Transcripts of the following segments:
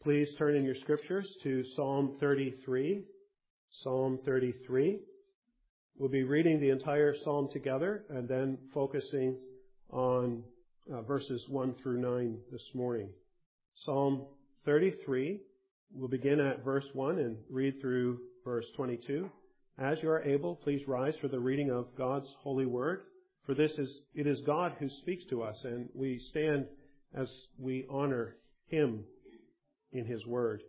Please turn in your scriptures to Psalm 33. Psalm 33. We'll be reading the entire psalm together and then focusing on verses 1 through 9 this morning. Psalm 33. We'll begin at verse 1 and read through verse 22. As you are able, please rise for the reading of God's holy word. For it is God who speaks to us, and we stand as we honor Him in His word.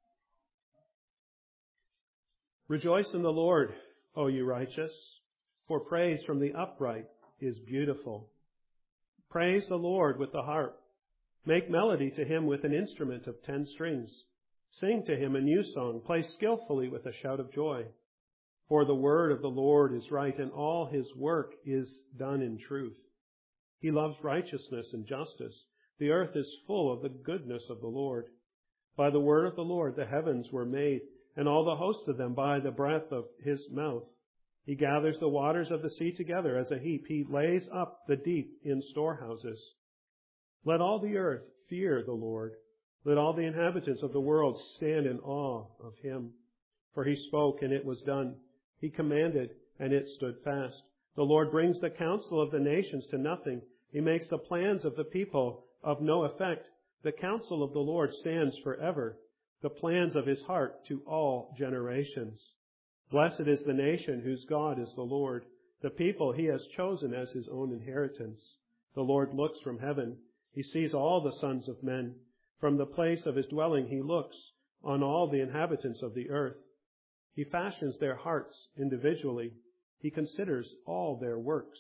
Rejoice in the Lord, O you righteous, for praise from the upright is beautiful. Praise the Lord with the harp. Make melody to Him with an instrument of 10 strings. Sing to Him a new song. Play skillfully with a shout of joy. For the word of the Lord is right, and all His work is done in truth. He loves righteousness and justice. The earth is full of the goodness of the Lord. By the word of the Lord the heavens were made, and all the host of them by the breath of His mouth. He gathers the waters of the sea together as a heap. He lays up the deep in storehouses. Let all the earth fear the Lord. Let all the inhabitants of the world stand in awe of Him. For He spoke, and it was done. He commanded, and it stood fast. The Lord brings the counsel of the nations to nothing. He makes the plans of the people of no effect. The counsel of the Lord stands forever, the plans of His heart to all generations. Blessed is the nation whose God is the Lord, the people He has chosen as His own inheritance. The Lord looks from heaven. He sees all the sons of men. From the place of His dwelling He looks on all the inhabitants of the earth. He fashions their hearts individually. He considers all their works.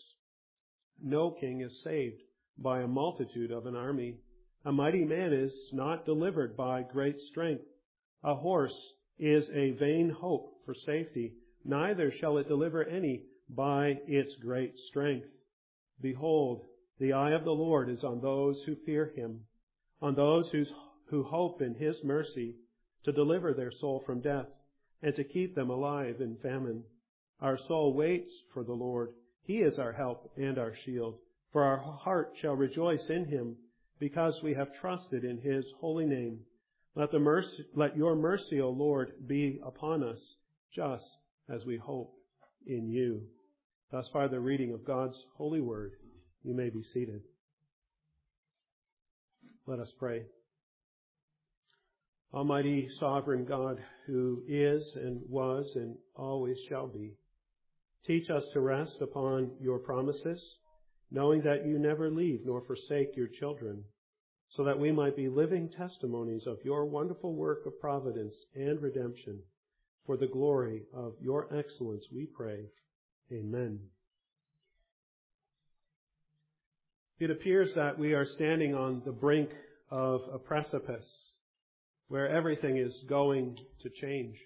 No king is saved by a multitude of an army. A mighty man is not delivered by great strength. A horse is a vain hope for safety. Neither shall it deliver any by its great strength. Behold, the eye of the Lord is on those who fear Him, on those who hope in His mercy, to deliver their soul from death and to keep them alive in famine. Our soul waits for the Lord. He is our help and our shield. For our heart shall rejoice in Him, because we have trusted in His holy name. Let your mercy, O Lord, be upon us, just as we hope in You. Thus far the reading of God's holy word. You may be seated. Let us pray. Almighty sovereign God, who is and was and always shall be, teach us to rest upon Your promises, knowing that You never leave nor forsake Your children, so that we might be living testimonies of Your wonderful work of providence and redemption. For the glory of Your excellence, we pray. Amen. It appears that we are standing on the brink of a precipice where everything is going to change.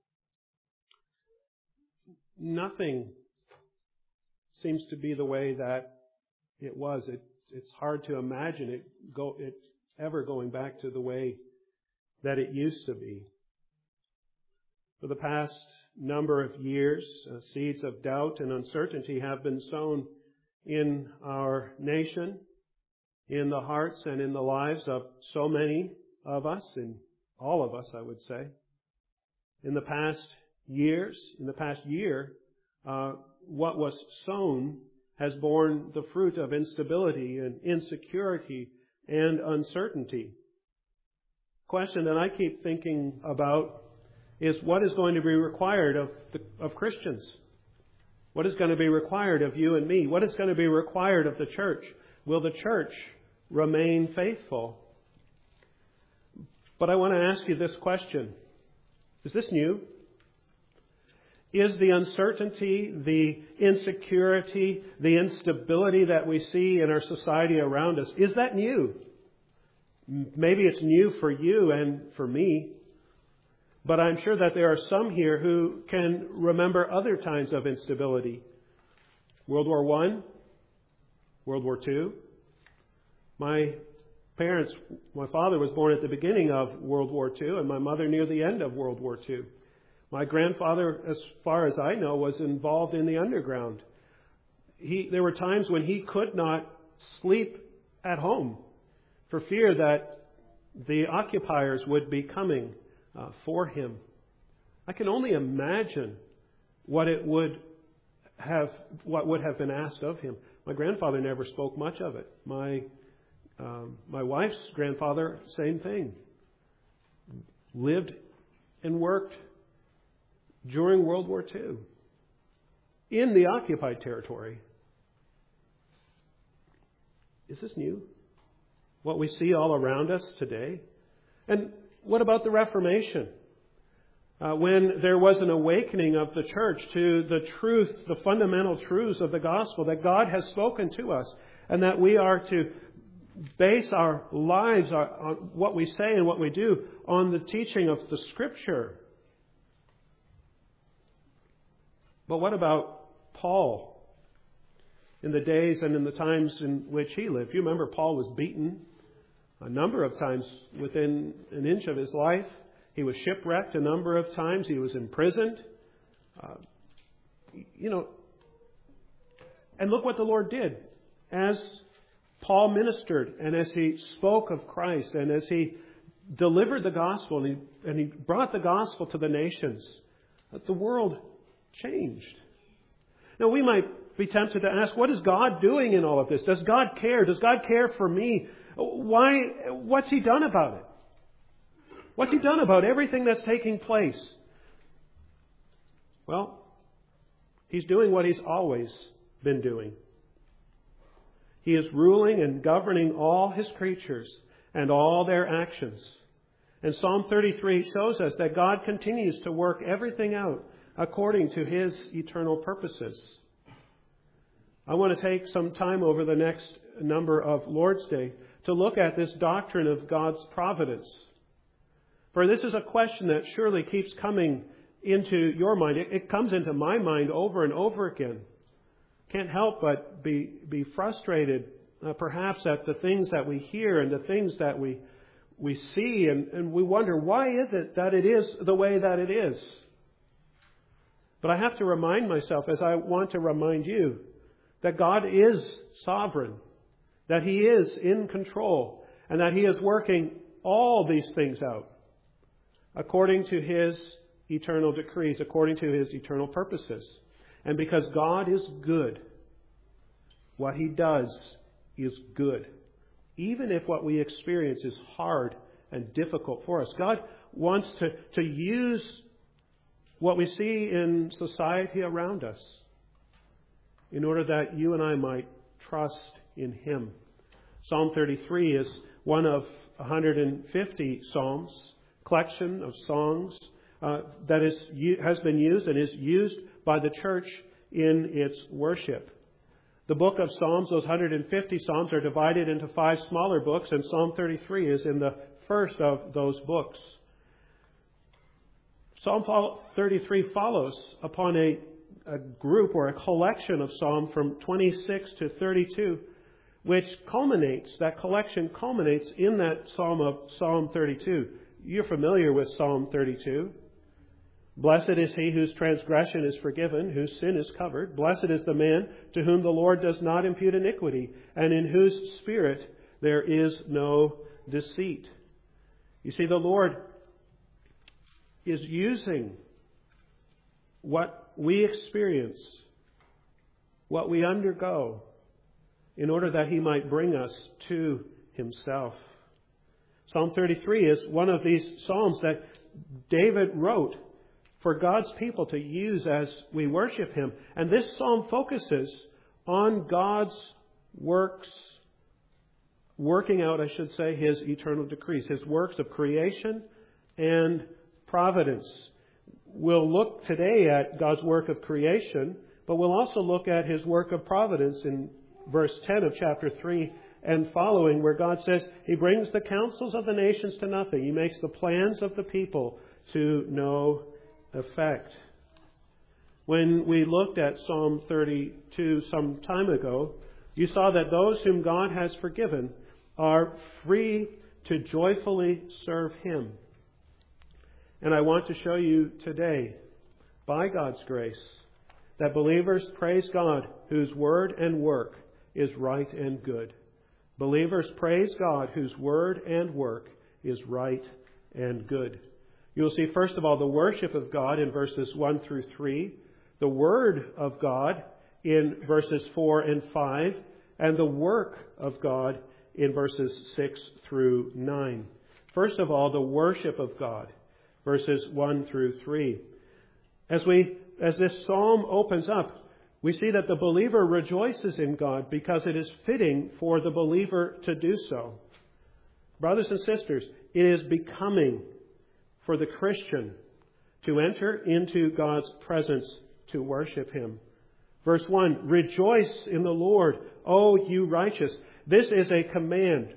Nothing seems to be the way that it was. It's hard to imagine it ever going back to the way that it used to be. For the past number of years, seeds of doubt and uncertainty have been sown in our nation, in the hearts and in the lives of so many of us, and all of us, I would say. In the past year, what was sown has borne the fruit of instability and insecurity and uncertainty. The question that I keep thinking about is what is going to be required of Christians? What is going to be required of you and me? What is going to be required of the church? Will the church remain faithful? But I want to ask you this question. Is this new? Is the uncertainty, the insecurity, the instability that we see in our society around us, is that new? Maybe it's new for you and for me, but I'm sure that there are some here who can remember other times of instability. World War I, World War II. My father was born at the beginning of World War II, and my mother near the end of World War II. My grandfather, as far as I know, was involved in the underground. There were times when he could not sleep at home for fear that the occupiers would be coming for him. I can only imagine what would have been asked of him. My grandfather never spoke much of it. My wife's grandfather, same thing. Lived and worked during World War II in the occupied territory. Is this new? What we see all around us today? And what about the Reformation? When there was an awakening of the church to the truth, the fundamental truths of the gospel that God has spoken to us, and that we are to base our lives, on what we say and what we do, on the teaching of the Scripture. But what about Paul? In the days and in the times in which he lived. You remember Paul was beaten a number of times within an inch of his life. He was shipwrecked a number of times. He was imprisoned. And look what the Lord did. As Paul ministered and as he spoke of Christ and as he delivered the gospel and he brought the gospel to the nations, the world changed. Now we might be tempted to ask, what is God doing in all of this? Does God care? Does God care for me? What's He done about it? What's He done about everything that's taking place? Well, He's doing what He's always been doing. He is ruling and governing all His creatures and all their actions. And Psalm 33 shows us that God continues to work everything out according to His eternal purposes. I want to take some time over the next number of Lord's Day to look at this doctrine of God's providence. For this is a question that surely keeps coming into your mind. It comes into my mind over and over again. Can't help but be frustrated, perhaps, at the things that we hear and the things that we see, and we wonder, why is it that it is the way that it is? But I have to remind myself, as I want to remind you, that God is sovereign, that He is in control, and that He is working all these things out according to His eternal decrees, according to His eternal purposes. And because God is good, what He does is good. Even if what we experience is hard and difficult for us, God wants to use what we see in society around us in order that you and I might trust in Him. Psalm 33 is one of 150 psalms, collection of songs that has been used and is used by the church in its worship. The book of Psalms, those 150 psalms, are divided into 5 smaller books, and Psalm 33 is in the first of those books. Psalm 33 follows upon a group or a collection of psalms from 26 to 32, which that collection culminates in that psalm of Psalm 32. You're familiar with Psalm 32. Blessed is he whose transgression is forgiven, whose sin is covered. Blessed is the man to whom the Lord does not impute iniquity, and in whose spirit there is no deceit. You see, the Lord is using what we experience, what we undergo, in order that He might bring us to Himself. Psalm 33 is one of these psalms that David wrote for God's people to use as we worship Him. And this psalm focuses on God's working out, His eternal decrees, His works of creation and providence. We'll look today at God's work of creation, but we'll also look at His work of providence in verse 10 of chapter 3 and following, where God says, He brings the counsels of the nations to nothing. He makes the plans of the people to no effect. When we looked at Psalm 32 some time ago, you saw that those whom God has forgiven are free to joyfully serve Him. And I want to show you today, by God's grace, that believers praise God whose word and work is right and good. Believers praise God whose word and work is right and good. You will see, first of all, the worship of God in verses 1 through 3, the Word of God in verses 4 and 5, and the work of God in verses 6 through 9. First of all, the worship of God, verses 1 through 3. As this psalm opens up, we see that the believer rejoices in God because it is fitting for the believer to do so. Brothers and sisters, it is becoming for the Christian to enter into God's presence to worship Him. Verse 1, rejoice in the Lord, O you righteous. This is a command.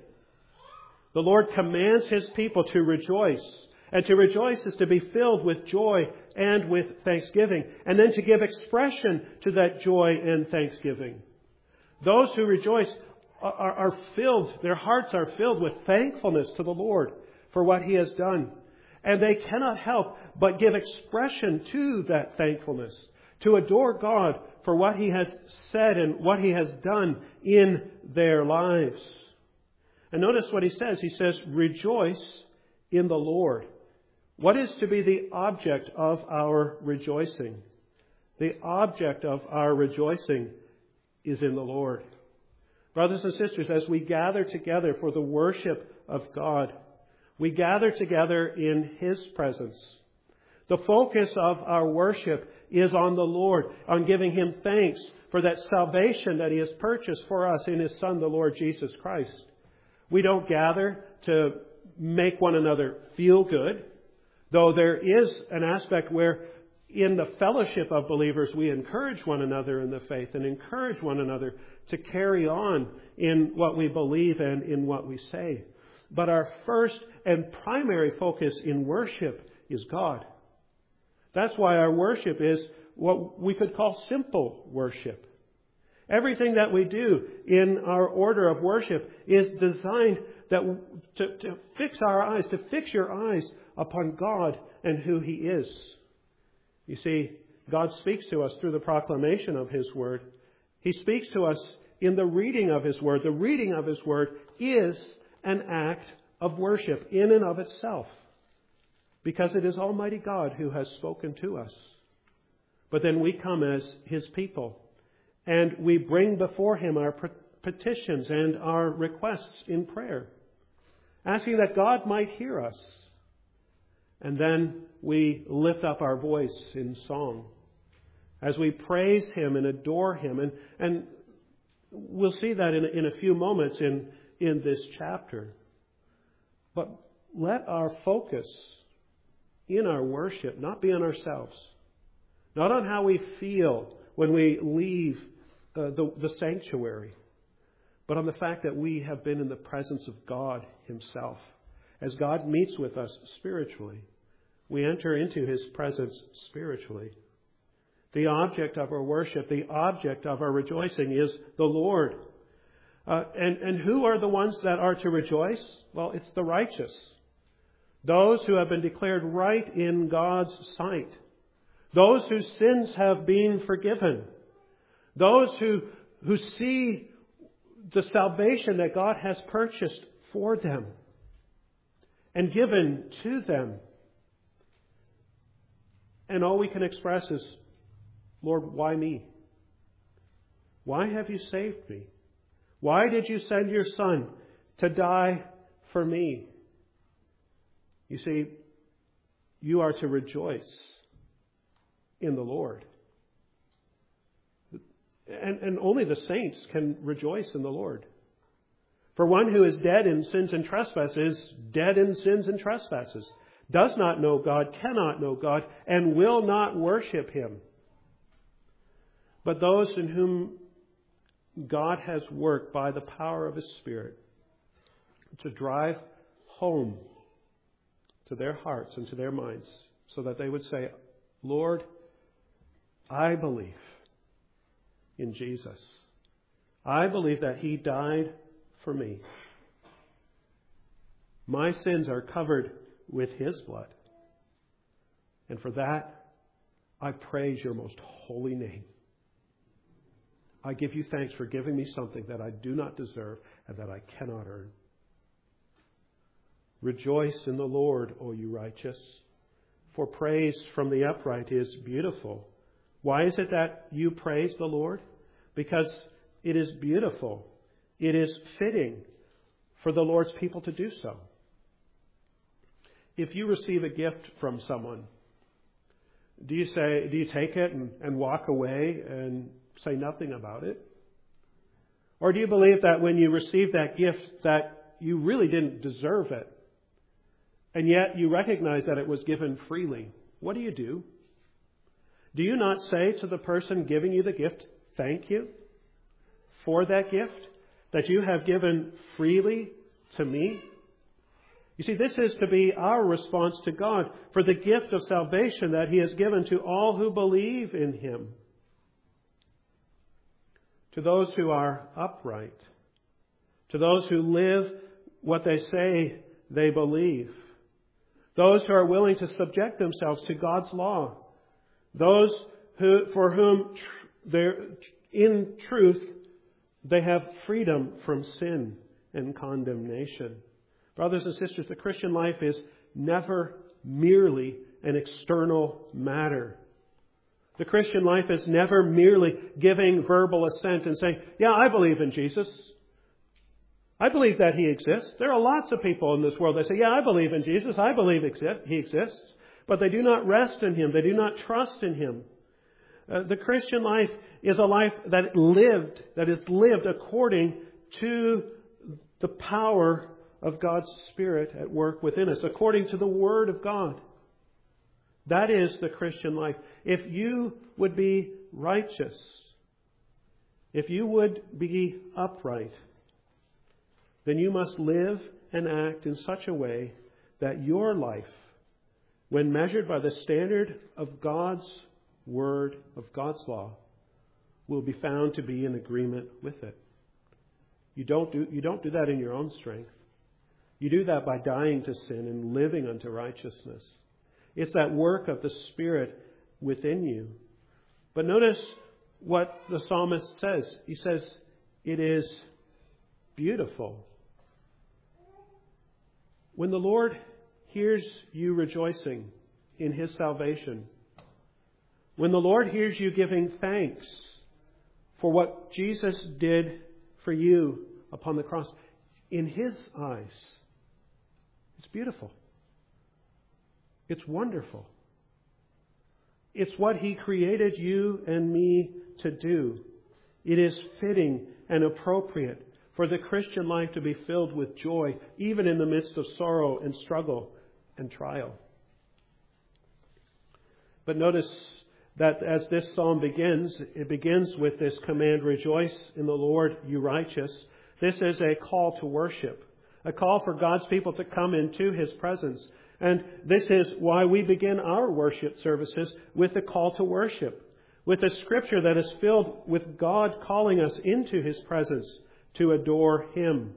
The Lord commands His people to rejoice. And to rejoice is to be filled with joy and with thanksgiving. And then to give expression to that joy and thanksgiving. Those who rejoice are filled, their hearts are filled with thankfulness to the Lord for what He has done. And they cannot help but give expression to that thankfulness, to adore God for what He has said and what He has done in their lives. And notice what He says. He says, rejoice in the Lord. What is to be the object of our rejoicing? The object of our rejoicing is in the Lord. Brothers and sisters, as we gather together for the worship of God, we gather together in His presence. The focus of our worship is on the Lord, on giving Him thanks for that salvation that He has purchased for us in His Son, the Lord Jesus Christ. We don't gather to make one another feel good, though there is an aspect where in the fellowship of believers we encourage one another in the faith and encourage one another to carry on in what we believe and in what we say. But our first and primary focus in worship is God. That's why our worship is what we could call simple worship. Everything that we do in our order of worship is designed to fix our eyes, to fix your eyes upon God and who He is. You see, God speaks to us through the proclamation of His Word. He speaks to us in the reading of His Word. The reading of His Word is an act of worship in and of itself, because it is Almighty God who has spoken to us. But then we come as His people, and we bring before Him our petitions and our requests in prayer, asking that God might hear us. And then we lift up our voice in song as we praise Him and adore Him. And we'll see that in a few moments in this chapter. But let our focus in our worship not be on ourselves, not on how we feel when we leave the sanctuary, but on the fact that we have been in the presence of God Himself. As God meets with us spiritually, we enter into His presence spiritually. The object of our worship, the object of our rejoicing is the Lord. And who are the ones that are to rejoice? Well, it's the righteous. Those who have been declared right in God's sight. Those whose sins have been forgiven. Those who see the salvation that God has purchased for them and given to them. And all we can express is, Lord, why me? Why have you saved me? Why did you send your Son to die for me? You see, you are to rejoice in the Lord. And only the saints can rejoice in the Lord. For one who is dead in sins and trespasses, dead in sins and trespasses, does not know God, cannot know God, and will not worship Him. But those in whom God has worked by the power of His Spirit to drive home to their hearts and to their minds, so that they would say, Lord, I believe in Jesus. I believe that He died for me. My sins are covered with His blood. And for that, I praise your most holy name. I give you thanks for giving me something that I do not deserve and that I cannot earn. Rejoice in the Lord, O you righteous, for praise from the upright is beautiful. Why is it that you praise the Lord? Because it is beautiful. It is fitting for the Lord's people to do so. If you receive a gift from someone, do you take it and walk away and say nothing about it? Or do you believe that when you receive that gift that you really didn't deserve it, and yet you recognize that it was given freely? What do? Do you not say to the person giving you the gift, thank you for that gift that you have given freely to me? You see, this is to be our response to God for the gift of salvation that He has given to all who believe in Him. To those who are upright, to those who live what they say they believe, those who are willing to subject themselves to God's law, those for whom in truth they have freedom from sin and condemnation. Brothers and sisters, the Christian life is never merely an external matter. The Christian life is never merely giving verbal assent and saying, yeah, I believe in Jesus. I believe that He exists. There are lots of people in this world that say, yeah, I believe in Jesus. I believe He exists. But they do not rest in Him. They do not trust in Him. The Christian life is a life that is lived according to the power of God's Spirit at work within us, according to the Word of God. That is the Christian life. If you would be righteous, if you would be upright, then you must live and act in such a way that your life, when measured by the standard of God's Word, of God's law, will be found to be in agreement with it. You don't do that in your own strength. You do that by dying to sin and living unto righteousness. It's that work of the Spirit within you. But notice what the psalmist says. He says, it is beautiful. When the Lord hears you rejoicing in His salvation, when the Lord hears you giving thanks for what Jesus did for you upon the cross, in His eyes, it's beautiful. It's wonderful. It's what He created you and me to do. It is fitting and appropriate for the Christian life to be filled with joy, even in the midst of sorrow and struggle and trial. But notice that as this psalm begins, it begins with this command, rejoice in the Lord, you righteous. This is a call to worship, a call for God's people to come into His presence. And this is why we begin our worship services with a call to worship, with a scripture that is filled with God calling us into His presence to adore Him.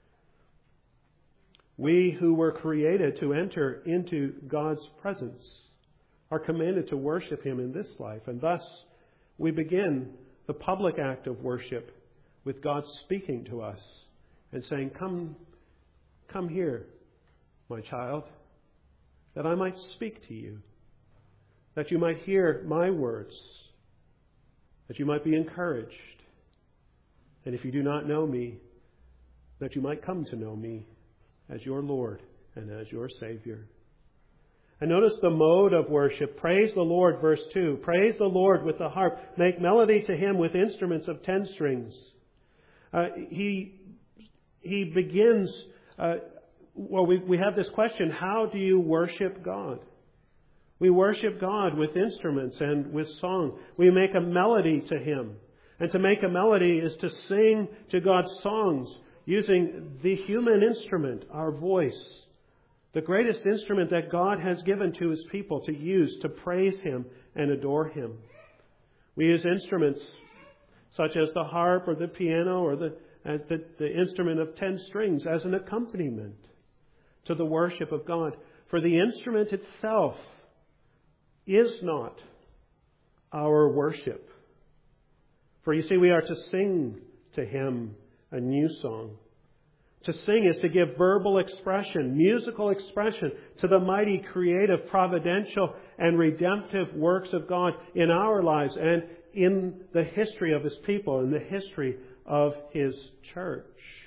We who were created to enter into God's presence are commanded to worship Him in this life. And thus, we begin the public act of worship with God speaking to us and saying, come here, my child, that I might speak to you, that you might hear my words, that you might be encouraged, and if you do not know me, that you might come to know me as your Lord and as your Savior. And notice the mode of worship. Praise the Lord, verse 2. Praise the Lord with the harp. Make melody to Him with instruments of 10 strings. He begins... we have this question, how do you worship God? We worship God with instruments and with song. We make a melody to Him. And to make a melody is to sing to God's songs using the human instrument, our voice, the greatest instrument that God has given to His people to use to praise Him and adore Him. We use instruments such as the harp or the piano or the instrument of 10 strings as an accompaniment to the worship of God. For the instrument itself is not our worship. For you see, we are to sing to Him a new song. To sing is to give verbal expression, musical expression to the mighty, creative, providential, and redemptive works of God in our lives and in the history of His people, in the history of His church.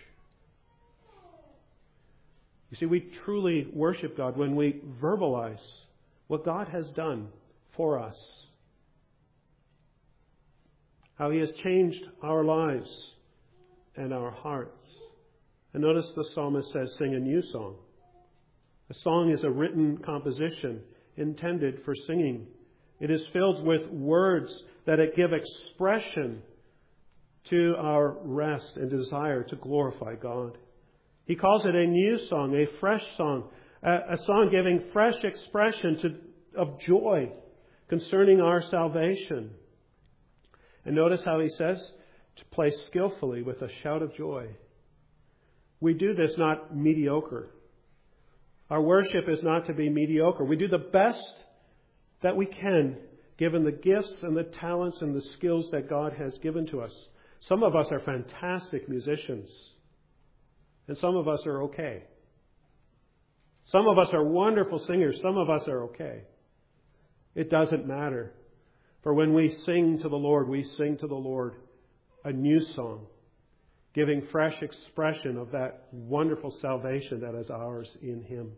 You see, we truly worship God when we verbalize what God has done for us. How He has changed our lives and our hearts. And notice the psalmist says, sing a new song. A song is a written composition intended for singing. It is filled with words that give expression to our rest and desire to glorify God. He calls it a new song, a fresh song, a song giving fresh expression of joy concerning our salvation. And notice how he says, to play skillfully with a shout of joy. We do this not mediocre. Our worship is not to be mediocre. We do the best that we can, given the gifts and the talents and the skills that God has given to us. Some of us are fantastic musicians, and some of us are okay. Some of us are wonderful singers. Some of us are okay. It doesn't matter. For when we sing to the Lord, we sing to the Lord a new song, giving fresh expression of that wonderful salvation that is ours in Him.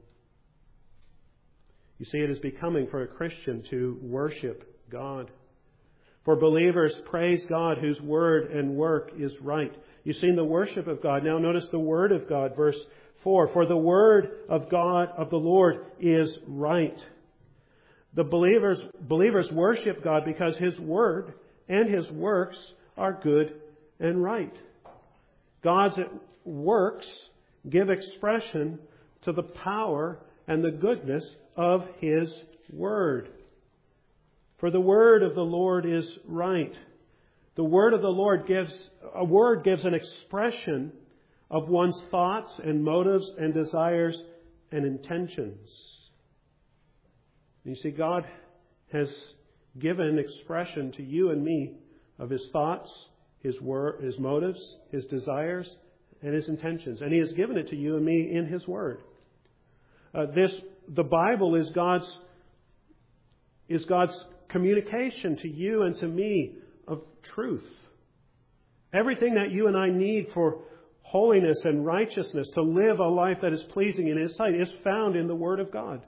You see, it is becoming for a Christian to worship God. For believers, praise God whose word and work is right. You've seen the worship of God. Now notice the word of God, verse 4. For the word of God, of the Lord, is right. The believers worship God because His word and His works are good and right. God's works give expression to the power and the goodness of His word. For the word of the Lord is right. The word of the Lord gives an expression of one's thoughts and motives and desires and intentions. You see, God has given expression to you and me of His thoughts, His motives, His desires, and His intentions. And He has given it to you and me in His Word. The Bible is God's communication to you and to me of truth. Everything that you and I need for holiness and righteousness, to live a life that is pleasing in His sight, is found in the Word of God.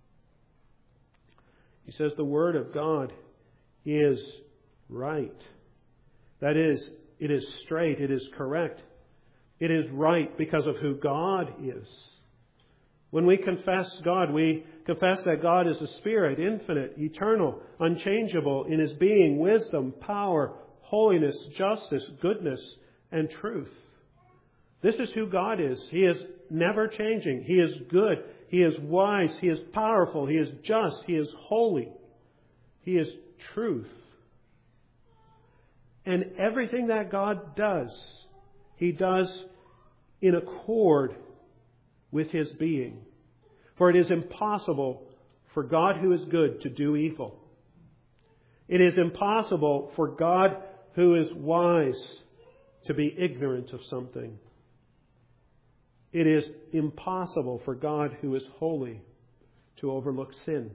He says the Word of God is right. That is, it is straight, it is correct. It is right because of who God is. When we confess God, we confess that God is a Spirit, infinite, eternal, unchangeable in His being, wisdom, power, holiness, justice, goodness, and truth. This is who God is. He is never changing. He is good. He is wise. He is powerful. He is just. He is holy. He is truth. And everything that God does, He does in accord with His being. For it is impossible for God who is good to do evil. It is impossible for God who is wise to be ignorant of something. It is impossible for God who is holy to overlook sin.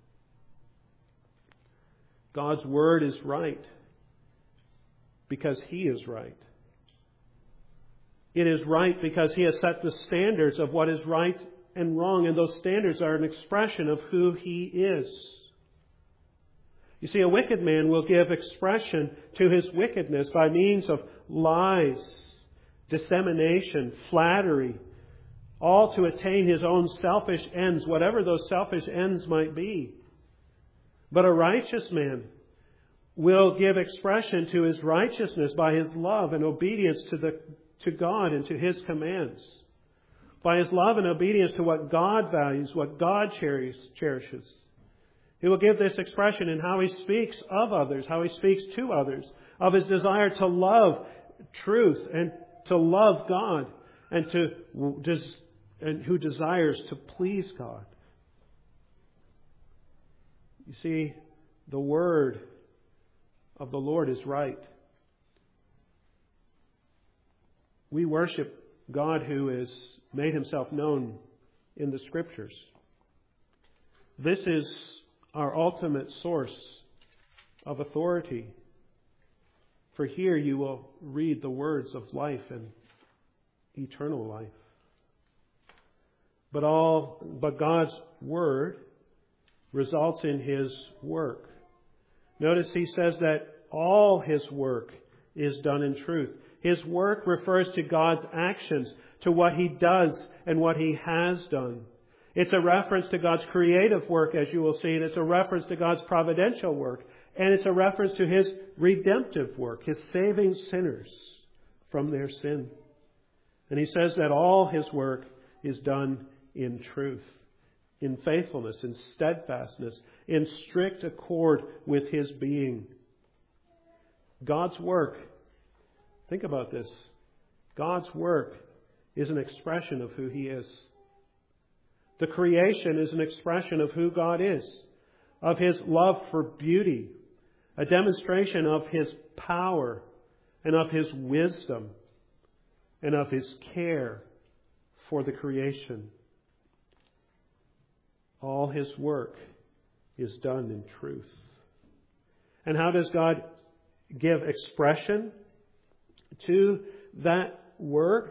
God's word is right because He is right. It is right because He has set the standards of what is right and wrong, and those standards are an expression of who He is. You see, a wicked man will give expression to his wickedness by means of lies, dissemination, flattery, all to attain his own selfish ends, whatever those selfish ends might be. But a righteous man will give expression to his righteousness by his love and obedience to God and to His commands. By his love and obedience to what God values, what God cherishes. He will give this expression in how he speaks of others, how he speaks to others, of his desire to love truth and to love God, and who desires to please God. You see, the word of the Lord is right. We worship God who has made himself known in the Scriptures. This is our ultimate source of authority. For here you will read the words of life and eternal life. But God's Word results in His work. Notice he says that all His work is done in truth. His work refers to God's actions, to what He does and what He has done. It's a reference to God's creative work, as you will see, and it's a reference to God's providential work, and it's a reference to His redemptive work, His saving sinners from their sin. And he says that all His work is done in truth, in faithfulness, in steadfastness, in strict accord with His being. God's work, think about this, God's work is an expression of who He is. The creation is an expression of who God is, of His love for beauty, a demonstration of His power and of His wisdom and of His care for the creation. All His work is done in truth. And how does God give expression to that work?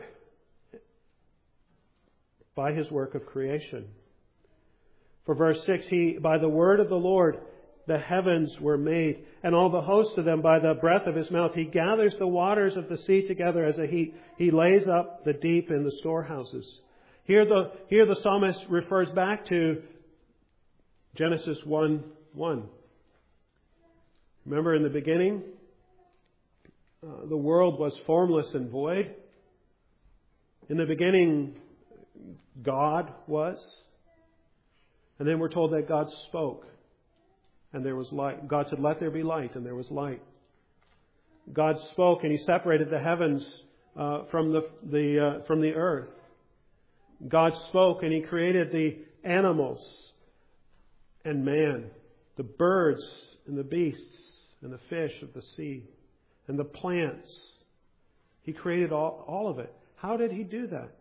By His work of creation. For verse 6, by the word of the Lord the heavens were made, and all the host of them by the breath of His mouth. He gathers the waters of the sea together as a heap. He lays up the deep in the storehouses. Here the psalmist refers back to Genesis 1:1. Remember in the beginning, the world was formless and void. In the beginning, God was. And then we're told that God spoke. And there was light. God said, "Let there be light," and there was light. God spoke and He separated the heavens from the earth. God spoke and He created the animals and man, the birds and the beasts and the fish of the sea and the plants. He created all of it. How did He do that?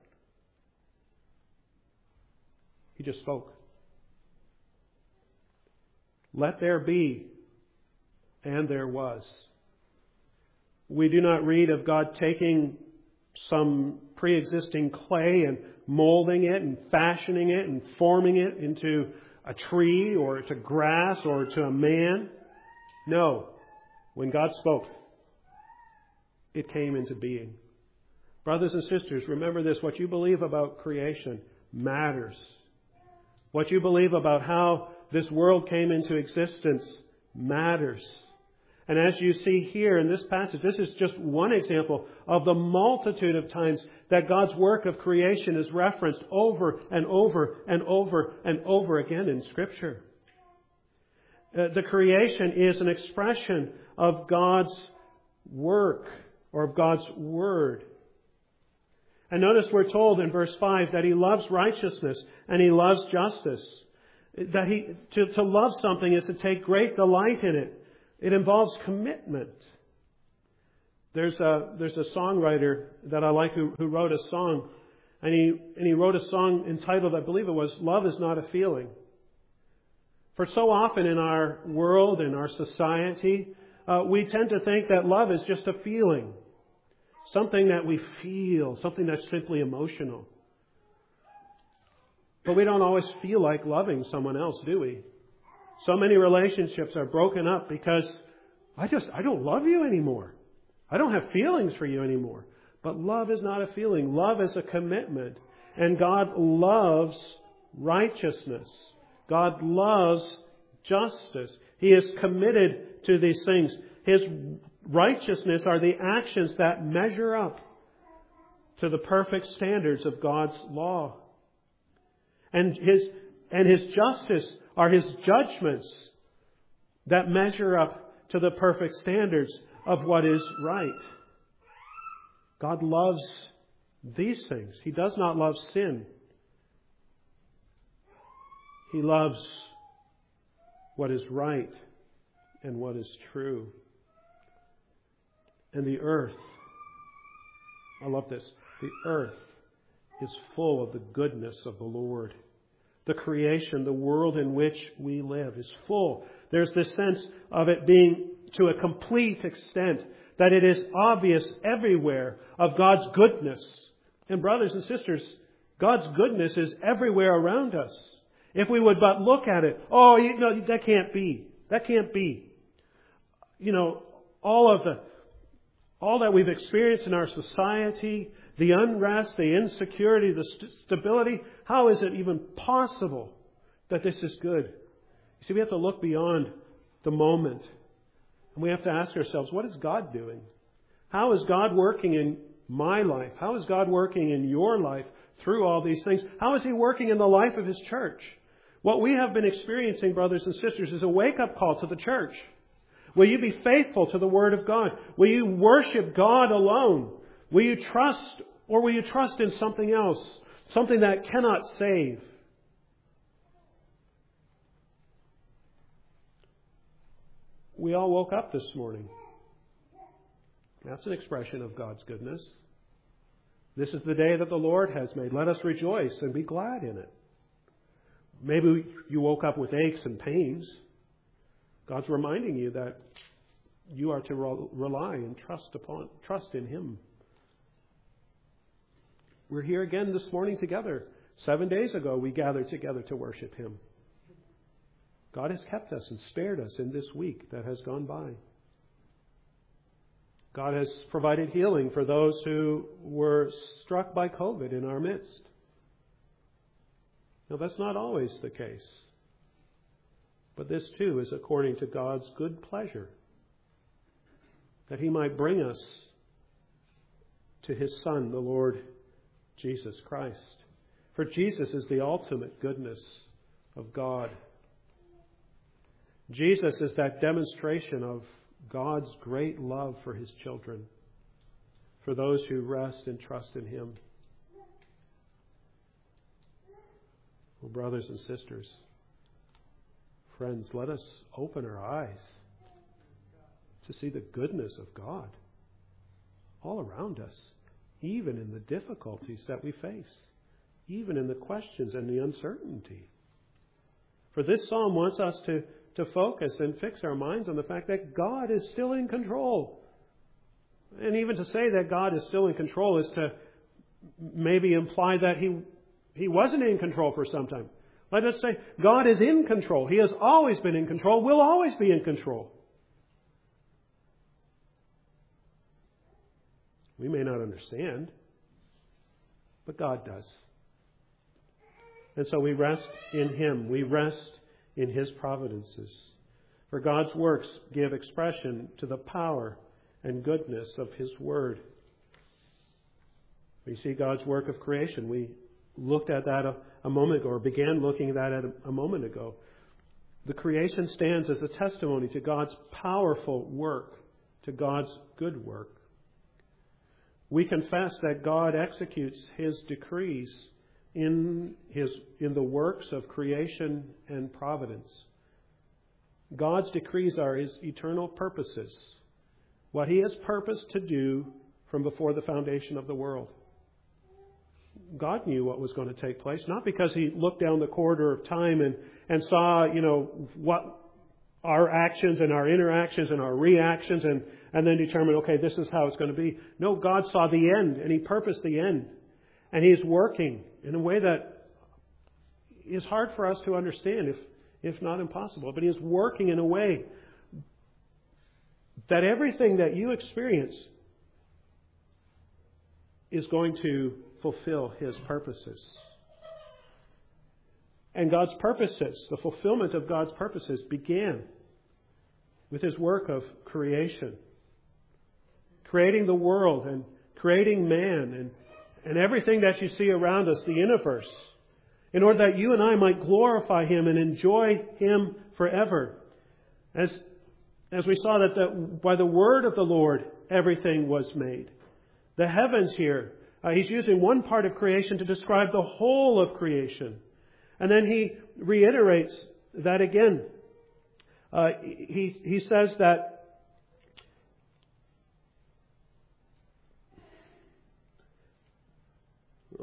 He just spoke. Let there be, and there was. We do not read of God taking some pre-existing clay and molding it and fashioning it and forming it into a tree or to grass or to a man. No. When God spoke, it came into being. Brothers and sisters, remember this. What you believe about creation matters. What you believe about how this world came into existence matters. And as you see here in this passage, this is just one example of the multitude of times that God's work of creation is referenced over and over and over and over again in Scripture. The creation is an expression of God's work or of God's Word. And notice we're told in verse 5 that He loves righteousness and He loves justice. That to love something is to take great delight in it. It involves commitment. There's a songwriter that I like who wrote a song, and he wrote a song entitled, I believe it was, "Love is Not a Feeling." For so often in our world, in our society, we tend to think that love is just a feeling. Something that we feel, something that's simply emotional. But we don't always feel like loving someone else, do we? So many relationships are broken up because I don't love you anymore. I don't have feelings for you anymore. But love is not a feeling. Love is a commitment. And God loves righteousness. God loves justice. He is committed to these things. His righteousness are the actions that measure up to the perfect standards of God's law. And His justice are His judgments that measure up to the perfect standards of what is right. God loves these things. He does not love sin. He loves what is right and what is true. And the earth I love this. The earth is full of the goodness of the Lord. The creation, the world in which we live is full. There's this sense of it being to a complete extent, that it is obvious everywhere of God's goodness. And brothers and sisters, God's goodness is everywhere around us. If we would but look at it, that can't be. That can't be. All that we've experienced in our society, the unrest, the insecurity, the stability, how is it even possible that this is good? You see, we have to look beyond the moment. And we have to ask ourselves, what is God doing? How is God working in my life? How is God working in your life through all these things? How is He working in the life of His church? What we have been experiencing, brothers and sisters, is a wake-up call to the church. Will you be faithful to the Word of God? Will you worship God alone? Will you trust, or will you trust in something else? Something that cannot save? We all woke up this morning. That's an expression of God's goodness. This is the day that the Lord has made. Let us rejoice and be glad in it. Maybe you woke up with aches and pains. God's reminding you that you are to rely and trust in Him. We're here again this morning together. 7 days ago, we gathered together to worship Him. God has kept us and spared us in this week that has gone by. God has provided healing for those who were struck by COVID in our midst. Now, that's not always the case. But this too is according to God's good pleasure, that He might bring us to His Son, the Lord Jesus Christ. For Jesus is the ultimate goodness of God. Jesus is that demonstration of God's great love for His children, for those who rest and trust in Him. Well, brothers and sisters, friends, let us open our eyes to see the goodness of God all around us, even in the difficulties that we face, even in the questions and the uncertainty. For this psalm wants us to focus and fix our minds on the fact that God is still in control. And even to say that God is still in control is to maybe imply that He wasn't in control for some time. Let us say God is in control. He has always been in control, will always be in control. We may not understand, but God does. And so we rest in Him. We rest in His providences. For God's works give expression to the power and goodness of His Word. We see God's work of creation. We looked at that a moment ago, or began looking at that a moment ago. The creation stands as a testimony to God's powerful work, to God's good work. We confess that God executes His decrees in the works of creation and providence. God's decrees are His eternal purposes, what He has purposed to do from before the foundation of the world. God knew what was going to take place, not because He looked down the corridor of time and saw, what our actions and our interactions and our reactions and then determined, okay, this is how it's going to be. No, God saw the end and He purposed the end. And He's working in a way that is hard for us to understand, if not impossible. But He is working in a way that everything that you experience is going to fulfill His purposes. And God's purposes, the fulfillment of God's purposes, began with His work of creation. Creating the world and creating man and everything that you see around us, the universe, in order that you and I might glorify Him and enjoy Him forever. As we saw that by the word of the Lord, everything was made. The heavens here, He's using one part of creation to describe the whole of creation. And then He reiterates that again. He says that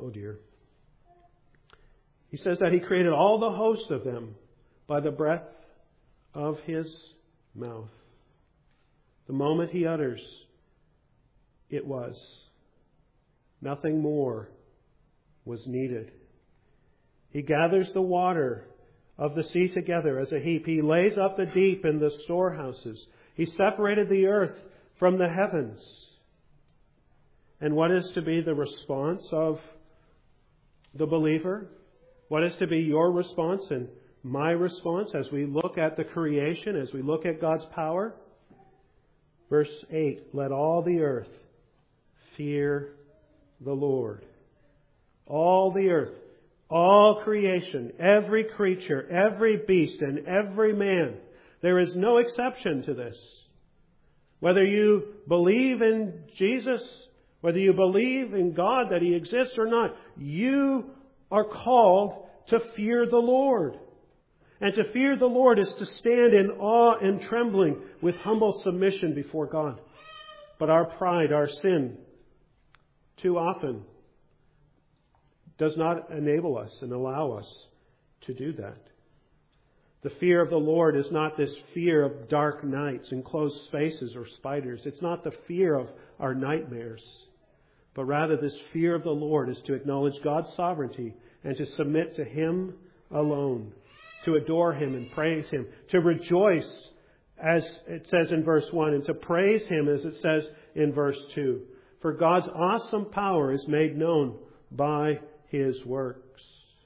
Oh dear. He says that He created all the host of them by the breath of His mouth. The moment He utters, it was. Nothing more was needed. He gathers the water of the sea together as a heap. He lays up the deep in the storehouses. He separated the earth from the heavens. And what is to be the response of the believer? What is to be your response and my response as we look at the creation, as we look at God's power? Verse 8, let all the earth fear the Lord. All the earth, all creation, every creature, every beast, and every man. There is no exception to this. Whether you believe in Jesus, whether you believe in God that He exists or not, you are called to fear the Lord. And to fear the Lord is to stand in awe and trembling with humble submission before God. But our pride, our sin, too often does not enable us and allow us to do that. The fear of the Lord is not this fear of dark nights, enclosed spaces, or spiders. It's not the fear of our nightmares. But rather this fear of the Lord is to acknowledge God's sovereignty and to submit to Him alone, to adore Him and praise Him, to rejoice, as it says in verse 1, and to praise Him, as it says in verse 2. For God's awesome power is made known by His works.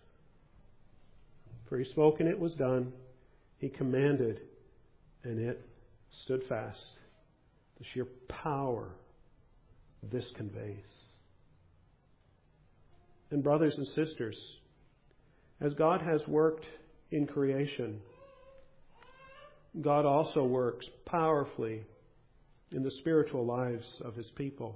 For He spoke and it was done. He commanded and it stood fast. The sheer power this conveys. And brothers and sisters, as God has worked in creation, God also works powerfully in the spiritual lives of His people,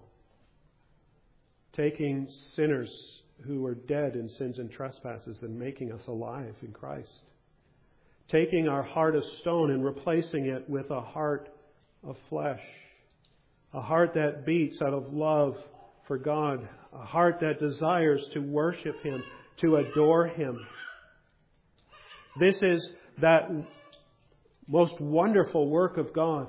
taking sinners who were dead in sins and trespasses and making us alive in Christ, taking our heart of stone and replacing it with a heart of flesh, a heart that beats out of love for God, a heart that desires to worship Him, to adore Him. This is that most wonderful work of God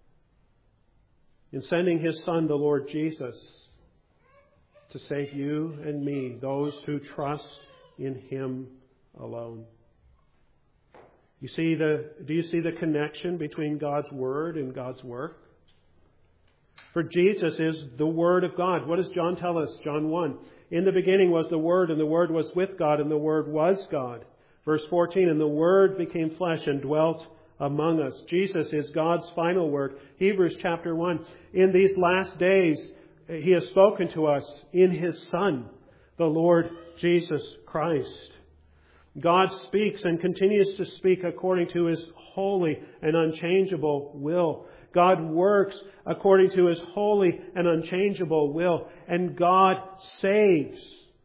in sending His Son, the Lord Jesus, to save you and me, those who trust in Him alone. Do you see the connection between God's Word and God's work? For Jesus is the Word of God. What does John tell us? John 1. In the beginning was the Word, and the Word was with God, and the Word was God. Verse 14, and the Word became flesh and dwelt among us. Jesus is God's final word. Hebrews chapter 1. In these last days, He has spoken to us in His Son, the Lord Jesus Christ. God speaks and continues to speak according to His holy and unchangeable will. God works according to His holy and unchangeable will. And God saves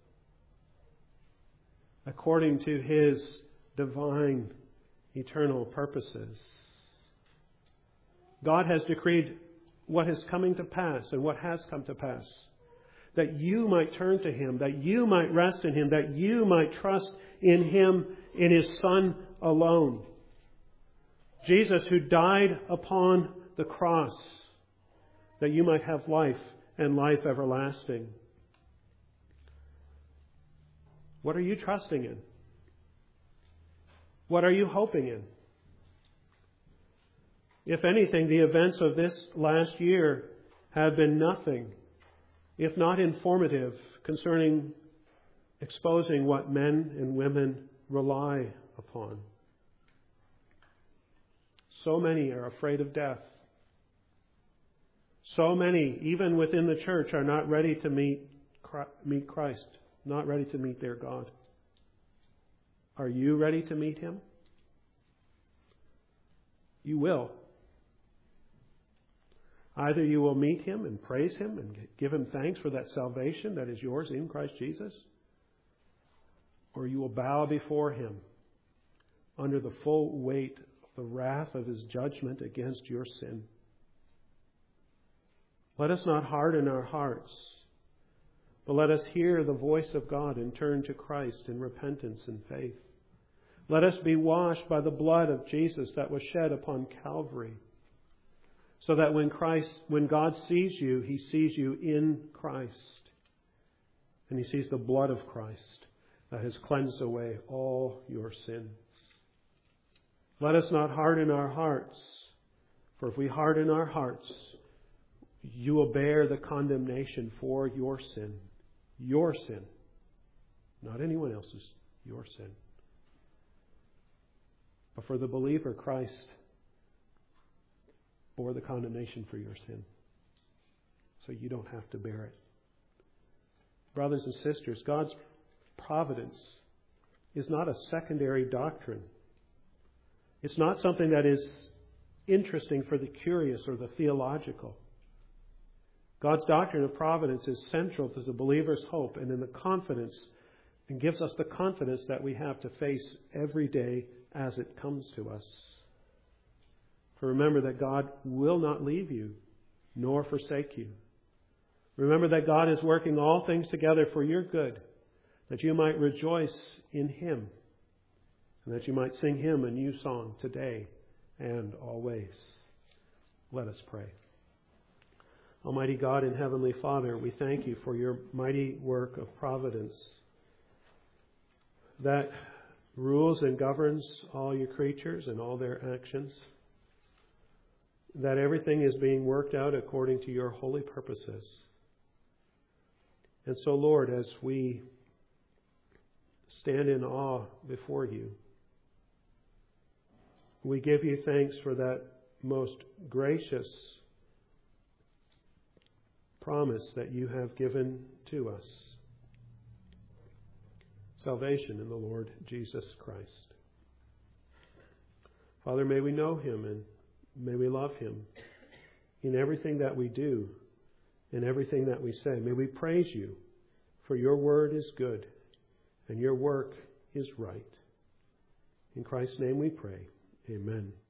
according to His divine, eternal purposes. God has decreed what is coming to pass and what has come to pass, that you might turn to Him, that you might rest in Him, that you might trust in Him, in His Son alone. Jesus, who died upon the cross, that you might have life and life everlasting. What are you trusting in? What are you hoping in? If anything, the events of this last year have been nothing, if not informative, concerning exposing what men and women rely upon. So many are afraid of death. So many, even within the church, are not ready to meet Christ, not ready to meet their God. Are you ready to meet Him? You will. Either you will meet Him and praise Him and give Him thanks for that salvation that is yours in Christ Jesus, or you will bow before Him under the full weight of the wrath of His judgment against your sin. Let us not harden our hearts, But let us hear the voice of God and turn to Christ in repentance and faith. Let us be washed by the blood of Jesus that was shed upon Calvary, so that when God sees you, He sees you in Christ. And He sees the blood of Christ that has cleansed away all your sins. Let us not harden our hearts, for if we harden our hearts, you will bear the condemnation for your sin. Your sin. Not anyone else's. Your sin. But for the believer, Christ bore the condemnation for your sin. So you don't have to bear it. Brothers and sisters, God's providence is not a secondary doctrine. It's not something that is interesting for the curious or the theological. God's doctrine of providence is central to the believer's hope and in the confidence, and gives us the confidence that we have to face every day as it comes to us. For remember that God will not leave you nor forsake you. Remember that God is working all things together for your good, that you might rejoice in Him, and that you might sing Him a new song today and always. Let us pray. Almighty God and Heavenly Father, we thank You for Your mighty work of providence that rules and governs all Your creatures and all their actions, that everything is being worked out according to Your holy purposes. And so, Lord, as we stand in awe before You, we give You thanks for that most gracious promise that You have given to us. Salvation in the Lord Jesus Christ. Father, may we know Him and may we love Him in everything that we do, in everything that we say. May we praise You, for Your word is good and Your work is right. In Christ's name we pray. Amen.